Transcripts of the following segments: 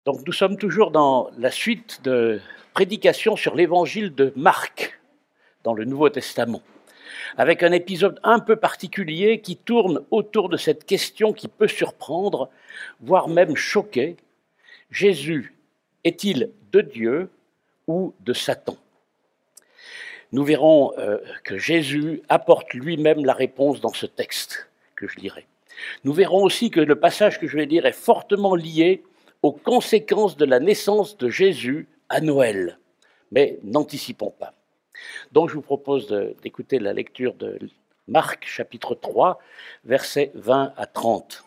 Donc nous sommes toujours dans la suite de prédications sur l'évangile de Marc dans le Nouveau Testament, avec un épisode un peu particulier qui tourne autour de cette question qui peut surprendre, voire même choquer. Jésus est-il de Dieu ou de Satan ? Nous verrons que Jésus apporte lui-même la réponse dans ce texte que je lirai. Nous verrons aussi que le passage que je vais lire est fortement lié aux conséquences de la naissance de Jésus à Noël. Mais n'anticipons pas. Donc je vous propose d'écouter la lecture de Marc, chapitre 3, versets 20 à 30.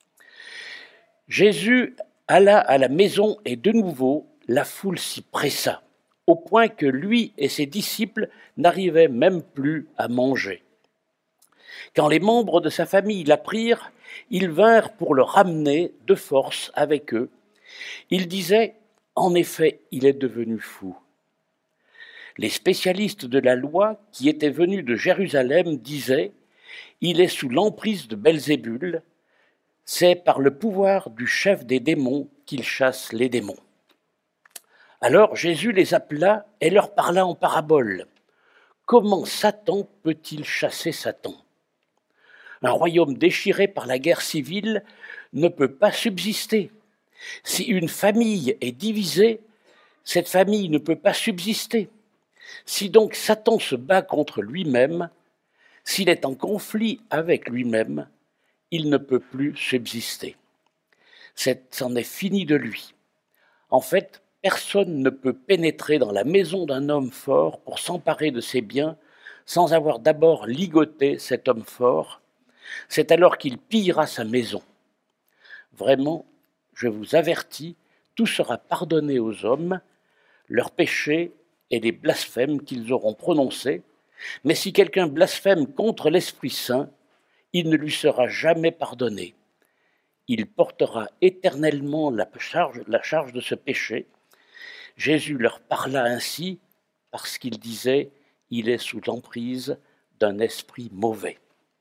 Jésus alla à la maison et de nouveau la foule s'y pressa, au point que lui et ses disciples n'arrivaient même plus à manger. Quand les membres de sa famille l'apprirent, ils vinrent pour le ramener de force avec eux. Ils disaient, en effet, il est devenu fou. Les spécialistes de la loi qui étaient venus de Jérusalem disaient, il est sous l'emprise de Belzébul, c'est par le pouvoir du chef des démons qu'il chasse les démons. Alors Jésus les appela et leur parla en parabole. Comment Satan peut-il chasser Satan ? Un royaume déchiré par la guerre civile ne peut pas subsister. Si une famille est divisée, cette famille ne peut pas subsister. Si donc Satan se bat contre lui-même, s'il est en conflit avec lui-même, il ne peut plus subsister. C'en est fini de lui. En fait, personne ne peut pénétrer dans la maison d'un homme fort pour s'emparer de ses biens sans avoir d'abord ligoté cet homme fort. C'est alors qu'il pillera sa maison. Vraiment, je vous avertis, tout sera pardonné aux hommes, leurs péchés et les blasphèmes qu'ils auront prononcés. Mais si quelqu'un blasphème contre l'Esprit Saint, il ne lui sera jamais pardonné. Il portera éternellement la charge de ce péché. Jésus leur parla ainsi parce qu'il disait « Il est sous l'emprise d'un esprit mauvais ».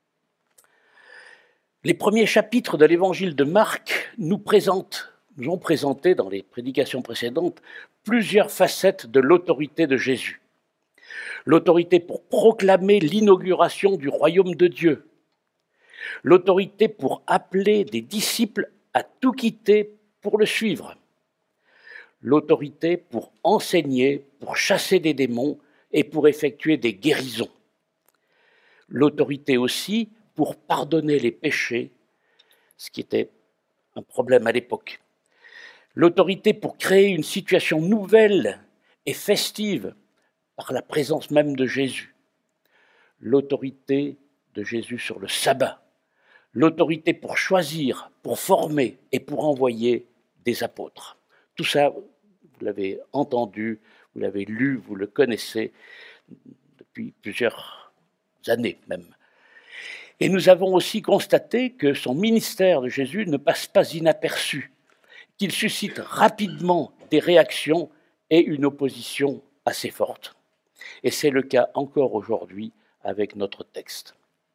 Les premiers chapitres de l'évangile de Marc nous ont présenté dans les prédications précédentes plusieurs facettes de l'autorité de Jésus. L'autorité pour proclamer l'inauguration du royaume de Dieu. L'autorité pour appeler des disciples à tout quitter pour le suivre. L'autorité pour enseigner, pour chasser des démons et pour effectuer des guérisons. L'autorité aussi pour pardonner les péchés, ce qui était un problème à l'époque. L'autorité pour créer une situation nouvelle et festive par la présence même de Jésus. L'autorité de Jésus sur le sabbat. L'autorité pour choisir, pour former et pour envoyer des apôtres. Tout ça, vous l'avez entendu, vous l'avez lu, vous le connaissez depuis plusieurs années même. Et nous avons aussi constaté que son ministère de Jésus ne passe pas inaperçu, qu'il suscite rapidement des réactions et une opposition assez forte. Et c'est le cas encore aujourd'hui avec notre texte.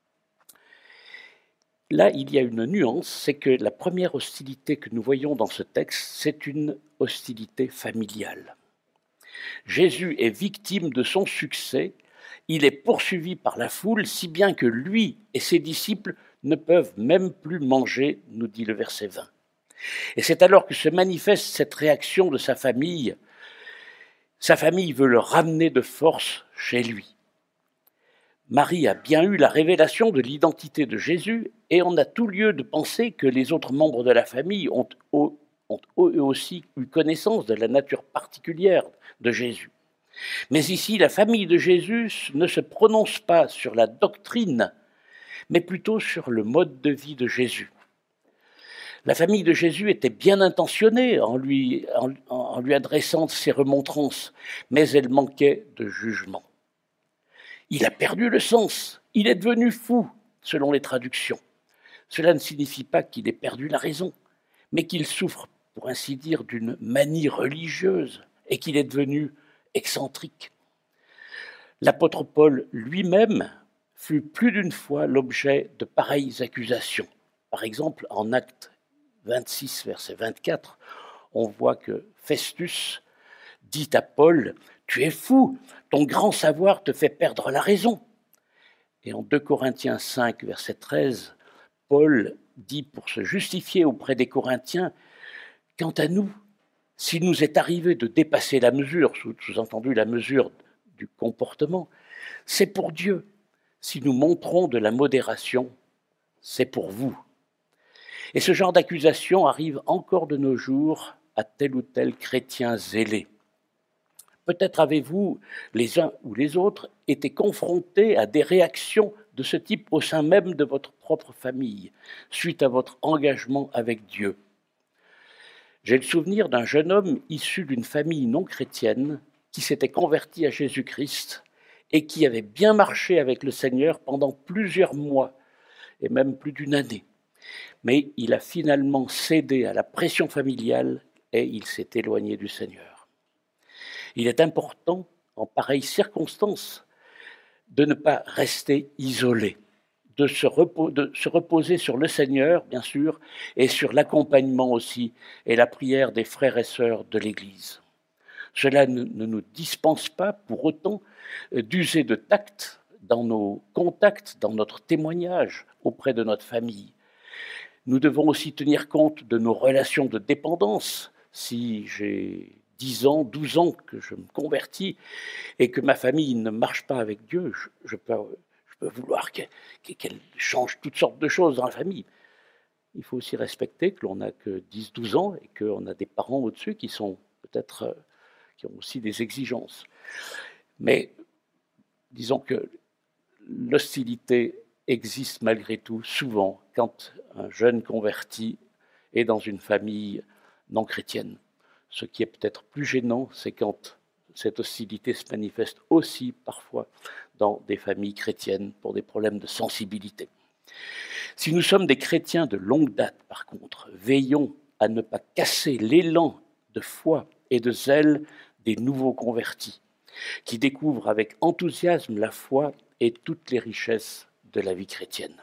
Là, il y a une nuance, c'est que la première hostilité que nous voyons dans ce texte, c'est une hostilité familiale. Jésus est victime de son succès, il est poursuivi par la foule, si bien que lui et ses disciples ne peuvent même plus manger, nous dit le verset 20. Et c'est alors que se manifeste cette réaction de sa famille. Sa famille veut le ramener de force chez lui. Marie a bien eu la révélation de l'identité de Jésus et on a tout lieu de penser que les autres membres de la famille ont eux aussi eu connaissance de la nature particulière de Jésus. Mais ici, la famille de Jésus ne se prononce pas sur la doctrine, mais plutôt sur le mode de vie de Jésus. La famille de Jésus était bien intentionnée en lui adressant ses remontrances, mais elle manquait de jugement. Il a perdu le sens, il est devenu fou, selon les traductions. Cela ne signifie pas qu'il ait perdu la raison, mais qu'il souffre, pour ainsi dire, d'une manie religieuse et qu'il est devenu excentrique. L'apôtre Paul lui-même fut plus d'une fois l'objet de pareilles accusations. Par exemple, en Actes 26, verset 24, on voit que Festus dit à Paul « Tu es fou, ton grand savoir te fait perdre la raison ». Et en 2 Corinthiens 5, verset 13, Paul dit pour se justifier auprès des Corinthiens « Quant à nous, s'il nous est arrivé de dépasser la mesure, sous-entendu la mesure du comportement, c'est pour Dieu. Si nous montrons de la modération, c'est pour vous. » Et ce genre d'accusation arrive encore de nos jours à tel ou tel chrétien zélé. Peut-être avez-vous, les uns ou les autres, été confrontés à des réactions de ce type au sein même de votre propre famille, suite à votre engagement avec Dieu. J'ai le souvenir d'un jeune homme issu d'une famille non chrétienne qui s'était converti à Jésus-Christ et qui avait bien marché avec le Seigneur pendant plusieurs mois et même plus d'une année. Mais il a finalement cédé à la pression familiale et il s'est éloigné du Seigneur. Il est important, en pareille circonstance, de ne pas rester isolé, de se reposer sur le Seigneur, bien sûr, et sur l'accompagnement aussi et la prière des frères et sœurs de l'Église. Cela ne nous dispense pas pour autant d'user de tact dans nos contacts, dans notre témoignage auprès de notre famille. Nous devons aussi tenir compte de nos relations de dépendance. Si j'ai 10 ans, 12 ans que je me convertis et que ma famille ne marche pas avec Dieu, je peux vouloir qu'elle change toutes sortes de choses dans la famille. Il faut aussi respecter que l'on n'a que 10-12 ans et qu'on a des parents au-dessus qui sont peut-être qui ont aussi des exigences. Mais disons que l'hostilité existe malgré tout souvent quand un jeune converti est dans une famille non chrétienne. Ce qui est peut-être plus gênant, c'est quand cette hostilité se manifeste aussi parfois dans des familles chrétiennes pour des problèmes de sensibilité. Si nous sommes des chrétiens de longue date, par contre, veillons à ne pas casser l'élan de foi et de zèle des nouveaux convertis, qui découvrent avec enthousiasme la foi et toutes les richesses de la vie chrétienne.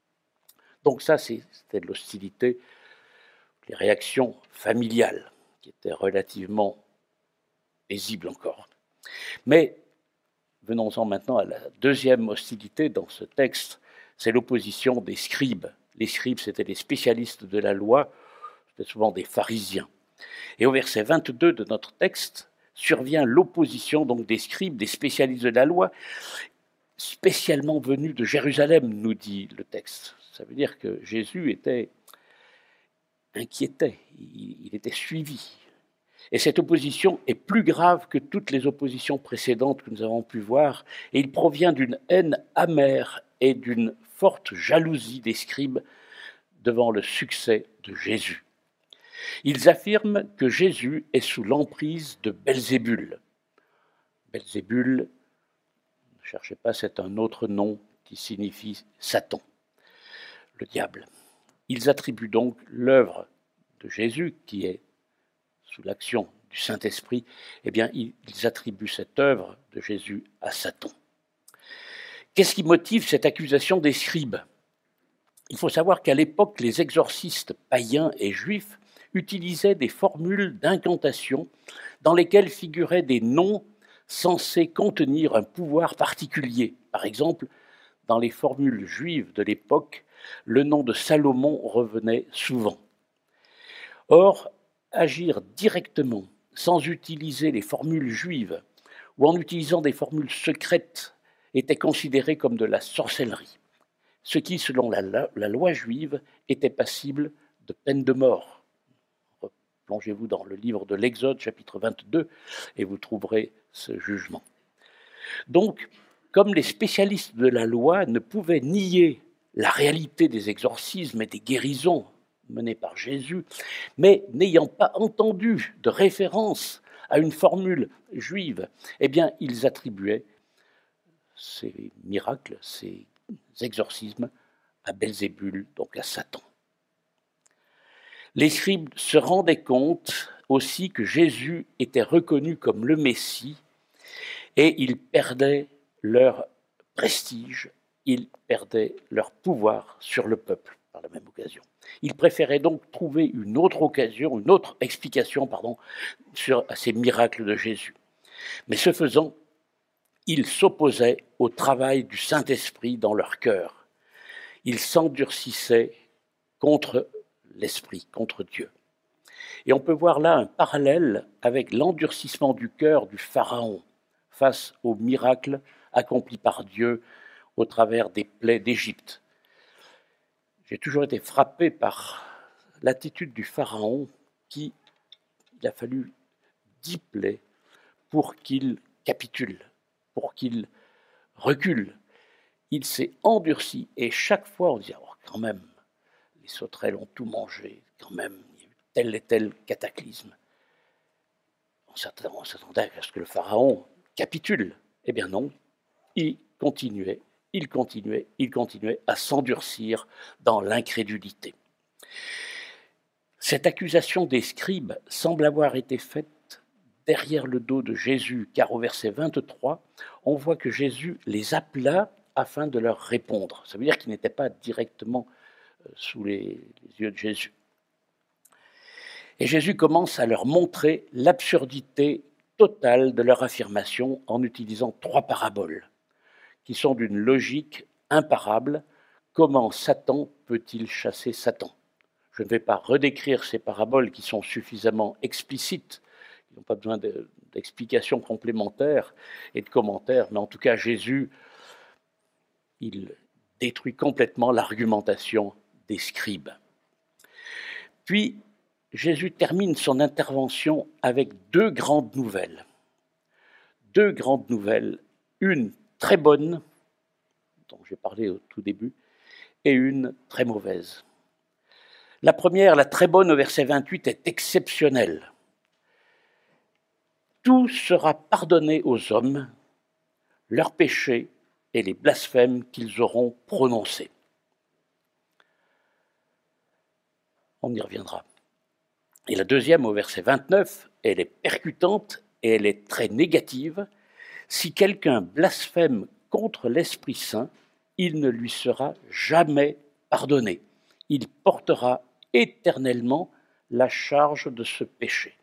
Donc ça, c'était de l'hostilité, les réactions familiales, qui étaient relativement paisibles encore. Mais venons-en maintenant à la deuxième hostilité dans ce texte, c'est l'opposition des scribes. Les scribes, c'étaient les spécialistes de la loi, c'était souvent des pharisiens. Et au verset 22 de notre texte, survient l'opposition donc des scribes, des spécialistes de la loi, spécialement venus de Jérusalem, nous dit le texte. Ça veut dire que Jésus était inquiété, il était suivi. Et cette opposition est plus grave que toutes les oppositions précédentes que nous avons pu voir, et il provient d'une haine amère et d'une forte jalousie des scribes devant le succès de Jésus. Ils affirment que Jésus est sous l'emprise de Belzébul. Belzébul, ne cherchez pas, c'est un autre nom qui signifie Satan, le diable. Ils attribuent donc l'œuvre de Jésus, qui est sous l'action du Saint-Esprit, eh bien, ils attribuent cette œuvre de Jésus à Satan. Qu'est-ce qui motive cette accusation des scribes ? Il faut savoir qu'à l'époque, les exorcistes païens et juifs utilisaient des formules d'incantation dans lesquelles figuraient des noms censés contenir un pouvoir particulier. Par exemple, dans les formules juives de l'époque, le nom de Salomon revenait souvent. Or, agir directement, sans utiliser les formules juives, ou en utilisant des formules secrètes, était considéré comme de la sorcellerie, ce qui, selon la loi juive, était passible de peine de mort. Plongez-vous dans le livre de l'Exode, chapitre 22, et vous trouverez ce jugement. Donc, comme les spécialistes de la loi ne pouvaient nier la réalité des exorcismes et des guérisons menées par Jésus, mais n'ayant pas entendu de référence à une formule juive, eh bien, ils attribuaient ces miracles, ces exorcismes à Belzébul, donc à Satan. Les scribes se rendaient compte aussi que Jésus était reconnu comme le Messie et ils perdaient leur prestige, ils perdaient leur pouvoir sur le peuple. par la même occasion. Il préférait donc trouver une autre occasion, une autre explication, à ces miracles de Jésus. Mais ce faisant, ils s'opposaient au travail du Saint-Esprit dans leur cœur. Ils s'endurcissaient contre l'Esprit, contre Dieu. Et on peut voir là un parallèle avec l'endurcissement du cœur du Pharaon face aux miracles accomplis par Dieu au travers des plaies d'Égypte. J'ai toujours été frappé par l'attitude du Pharaon il a fallu 10 plaies pour qu'il capitule, pour qu'il recule. Il s'est endurci et chaque fois on disait, oh, quand même, les sauterelles ont tout mangé, quand même, il y a eu tel et tel cataclysme. On s'attendait à ce que le Pharaon capitule. Eh bien non, il continuait à s'endurcir dans l'incrédulité. Cette accusation des scribes semble avoir été faite derrière le dos de Jésus, car au verset 23, on voit que Jésus les appela afin de leur répondre. Ça veut dire qu'ils n'étaient pas directement sous les yeux de Jésus. Et Jésus commence à leur montrer l'absurdité totale de leur affirmation en utilisant 3 paraboles, qui sont d'une logique imparable. Comment Satan peut-il chasser Satan ? Je ne vais pas redécrire ces paraboles qui sont suffisamment explicites, qui n'ont pas besoin d'explications complémentaires et de commentaires, mais en tout cas, Jésus, il détruit complètement l'argumentation des scribes. Puis, Jésus termine son intervention avec 2 grandes nouvelles. 2 grandes nouvelles, une très bonne, dont j'ai parlé au tout début, et une très mauvaise. La première, la très bonne au verset 28, est exceptionnelle. Tout sera pardonné aux hommes, leurs péchés et les blasphèmes qu'ils auront prononcés. On y reviendra. Et la deuxième, au verset 29, elle est percutante et elle est très négative. Si quelqu'un blasphème contre l'Esprit Saint, il ne lui sera jamais pardonné. Il portera éternellement la charge de ce péché.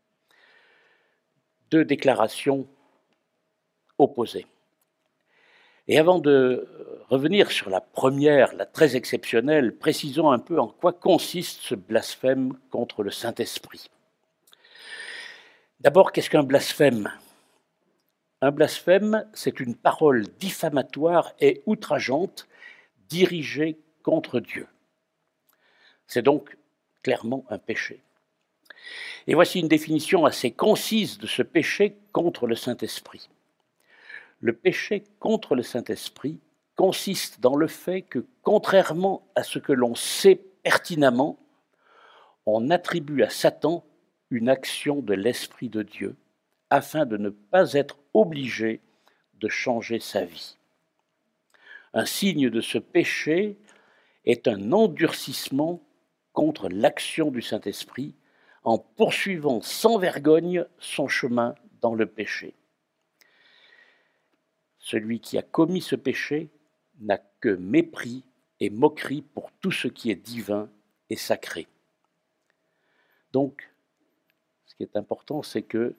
2 déclarations opposées. Et avant de revenir sur la première, la très exceptionnelle, précisons un peu en quoi consiste ce blasphème contre le Saint-Esprit. D'abord, qu'est-ce qu'un blasphème ? Un blasphème, c'est une parole diffamatoire et outrageante dirigée contre Dieu. C'est donc clairement un péché. Et voici une définition assez concise de ce péché contre le Saint-Esprit. Le péché contre le Saint-Esprit consiste dans le fait que, contrairement à ce que l'on sait pertinemment, on attribue à Satan une action de l'Esprit de Dieu afin de ne pas être obligé de changer sa vie. Un signe de ce péché est un endurcissement contre l'action du Saint-Esprit en poursuivant sans vergogne son chemin dans le péché. Celui qui a commis ce péché n'a que mépris et moquerie pour tout ce qui est divin et sacré. Donc, ce qui est important, c'est que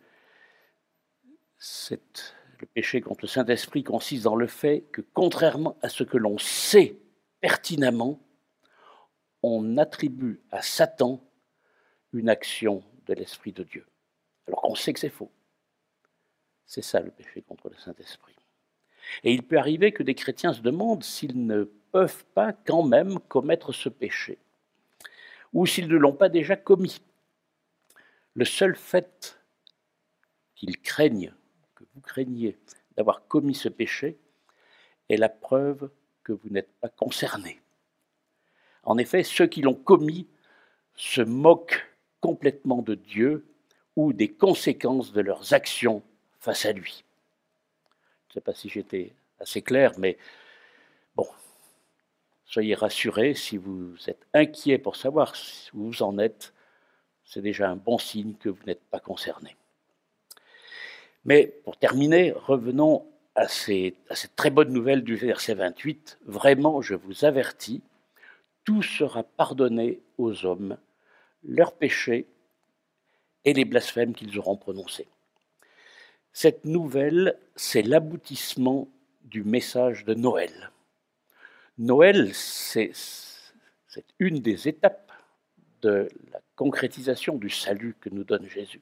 le péché contre le Saint-Esprit consiste dans le fait que, contrairement à ce que l'on sait pertinemment, on attribue à Satan une action de l'Esprit de Dieu, alors qu'on sait que c'est faux. C'est ça le péché contre le Saint-Esprit. Et il peut arriver que des chrétiens se demandent s'ils ne peuvent pas quand même commettre ce péché, ou s'ils ne l'ont pas déjà commis. Le seul fait qu'ils craignent, que vous craigniez d'avoir commis ce péché, est la preuve que vous n'êtes pas concernés. En effet, ceux qui l'ont commis se moquent complètement de Dieu ou des conséquences de leurs actions face à lui. Je ne sais pas si j'étais assez clair, mais bon, soyez rassurés, si vous êtes inquiets pour savoir où vous en êtes, c'est déjà un bon signe que vous n'êtes pas concernés. Mais pour terminer, revenons à cette très bonne nouvelle du verset 28. Vraiment, je vous avertis, tout sera pardonné aux hommes, leurs péchés et les blasphèmes qu'ils auront prononcés. Cette nouvelle, c'est l'aboutissement du message de Noël. Noël, c'est une des étapes de la concrétisation du salut que nous donne Jésus.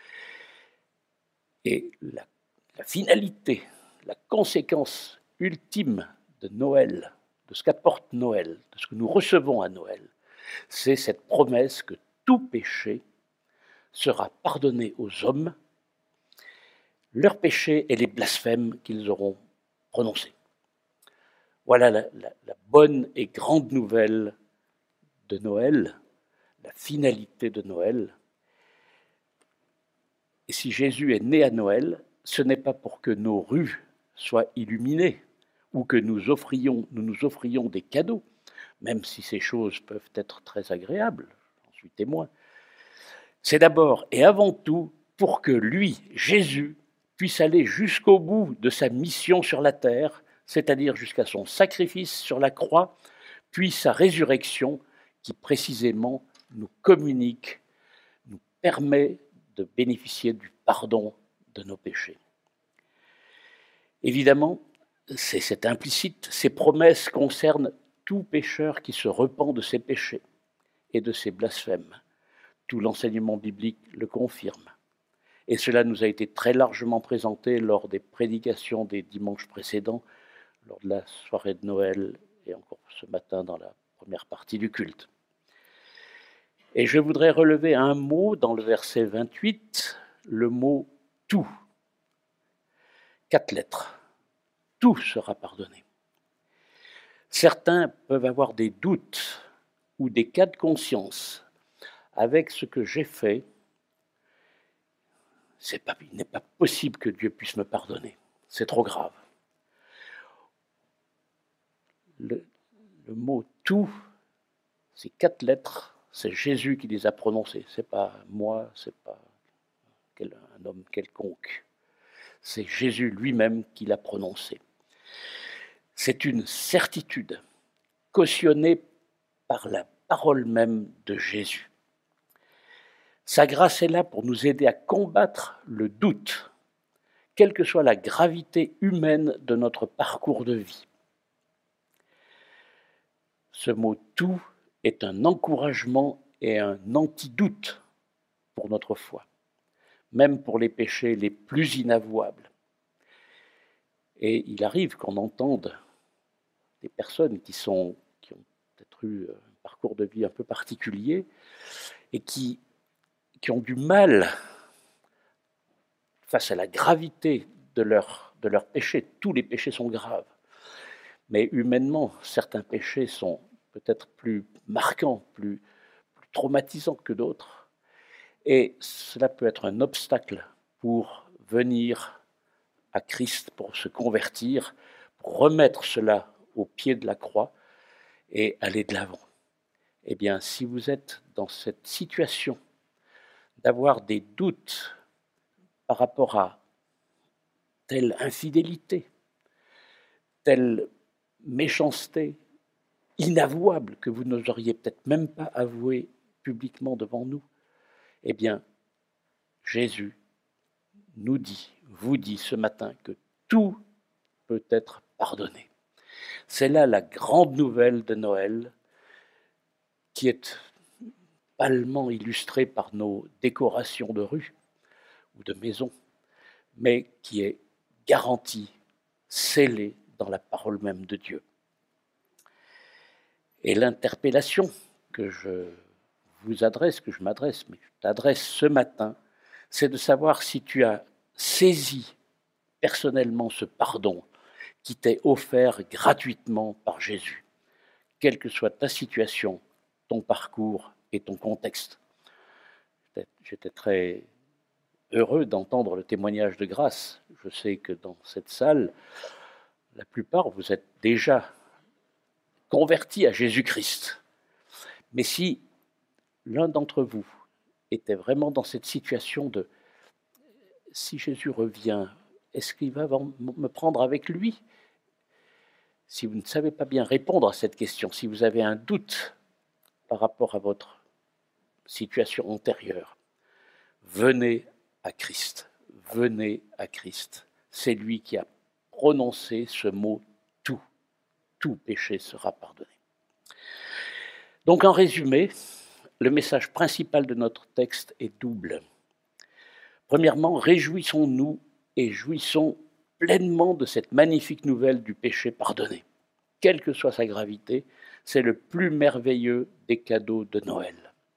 Et la finalité, la conséquence ultime de Noël, de ce qu'apporte Noël, de ce que nous recevons à Noël, c'est cette promesse que tout péché sera pardonné aux hommes, leurs péchés et les blasphèmes qu'ils auront prononcés. Voilà la bonne et grande nouvelle de Noël, la finalité de Noël. Et si Jésus est né à Noël, ce n'est pas pour que nos rues soient illuminées ou que nous nous offrions des cadeaux, même si ces choses peuvent être très agréables, j'en suis témoin. C'est d'abord et avant tout pour que lui, Jésus, puisse aller jusqu'au bout de sa mission sur la terre, c'est-à-dire jusqu'à son sacrifice sur la croix, puis sa résurrection qui précisément nous communique, nous permet de bénéficier du pardon de nos péchés. Évidemment, c'est implicite, ces promesses concernent tout pécheur qui se repent de ses péchés et de ses blasphèmes. Tout l'enseignement biblique le confirme. Et cela nous a été très largement présenté lors des prédications des dimanches précédents, lors de la soirée de Noël et encore ce matin dans la première partie du culte. Et je voudrais relever un mot dans le verset 28, le mot « tout ». 4 lettres. Tout sera pardonné. Certains peuvent avoir des doutes ou des cas de conscience. Avec ce que j'ai fait, il n'est pas possible que Dieu puisse me pardonner. C'est trop grave. Le mot « tout », ces 4 lettres, c'est Jésus qui les a prononcées. Ce n'est pas moi, ce n'est pas un homme quelconque. C'est Jésus lui-même qui l'a prononcé. C'est une certitude cautionnée par la parole même de Jésus. Sa grâce est là pour nous aider à combattre le doute, quelle que soit la gravité humaine de notre parcours de vie. Ce mot « tout » est un encouragement et un antidoute pour notre foi, même pour les péchés les plus inavouables. Et il arrive qu'on entende des personnes qui ont peut-être eu un parcours de vie un peu particulier et qui ont du mal face à la gravité de leurs péchés. Tous les péchés sont graves. Mais humainement, certains péchés sont peut-être plus marquants, plus traumatisants que d'autres. Et cela peut être un obstacle pour venir à Christ, pour se convertir, pour remettre cela au pied de la croix et aller de l'avant. Eh bien, si vous êtes dans cette situation d'avoir des doutes par rapport à telle infidélité, telle méchanceté inavouable que vous n'oseriez peut-être même pas avouer publiquement devant nous, eh bien, Jésus nous dit, vous dit ce matin que tout peut être pardonné. C'est là la grande nouvelle de Noël qui est pâlement illustrée par nos décorations de rue ou de maison, mais qui est garantie, scellée dans la parole même de Dieu. Et l'interpellation que je vous adresse, que je m'adresse, mais je t'adresse ce matin, c'est de savoir si tu as saisi personnellement ce pardon qui t'est offert gratuitement par Jésus, quelle que soit ta situation, ton parcours et ton contexte. J'étais très heureux d'entendre le témoignage de grâce. Je sais que dans cette salle, la plupart, vous êtes déjà convertis à Jésus-Christ. Mais si l'un d'entre vous était vraiment dans cette situation de si Jésus revient, est-ce qu'il va me prendre avec lui? Si vous ne savez pas bien répondre à cette question, si vous avez un doute par rapport à votre situation antérieure, venez à Christ. Venez à Christ. C'est lui qui a prononcé ce mot « tout ». Tout péché sera pardonné. Donc en résumé, le message principal de notre texte est double. Premièrement, réjouissons-nous et jouissons pleinement de cette magnifique nouvelle du péché pardonné. Quelle que soit sa gravité, c'est le plus merveilleux des cadeaux de Noël.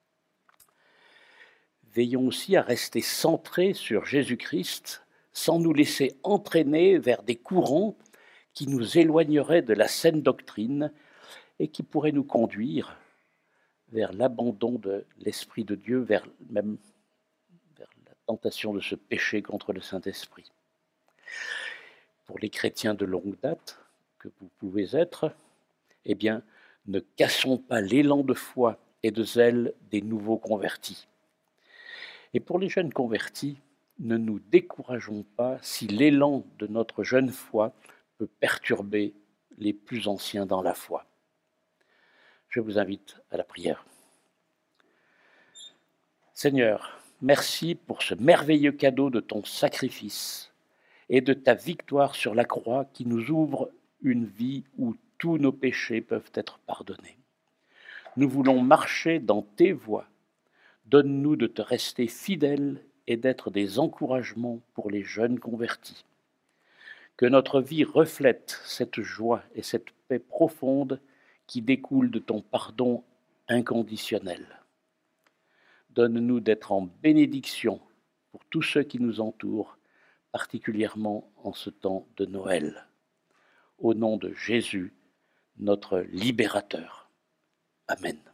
Veillons aussi à rester centrés sur Jésus-Christ sans nous laisser entraîner vers des courants qui nous éloigneraient de la saine doctrine et qui pourraient nous conduire vers l'abandon de l'Esprit de Dieu, vers la tentation de se pécher contre le Saint-Esprit. Pour les chrétiens de longue date, que vous pouvez être, eh bien, ne cassons pas l'élan de foi et de zèle des nouveaux convertis. Et pour les jeunes convertis, ne nous décourageons pas si l'élan de notre jeune foi peut perturber les plus anciens dans la foi. Je vous invite à la prière. Seigneur, merci pour ce merveilleux cadeau de ton sacrifice et de ta victoire sur la croix qui nous ouvre une vie où tous nos péchés peuvent être pardonnés. Nous voulons marcher dans tes voies. Donne-nous de te rester fidèles et d'être des encouragements pour les jeunes convertis. Que notre vie reflète cette joie et cette paix profonde qui découlent de ton pardon inconditionnel. Donne-nous d'être en bénédiction pour tous ceux qui nous entourent, particulièrement en ce temps de Noël. Au nom de Jésus, notre libérateur. Amen.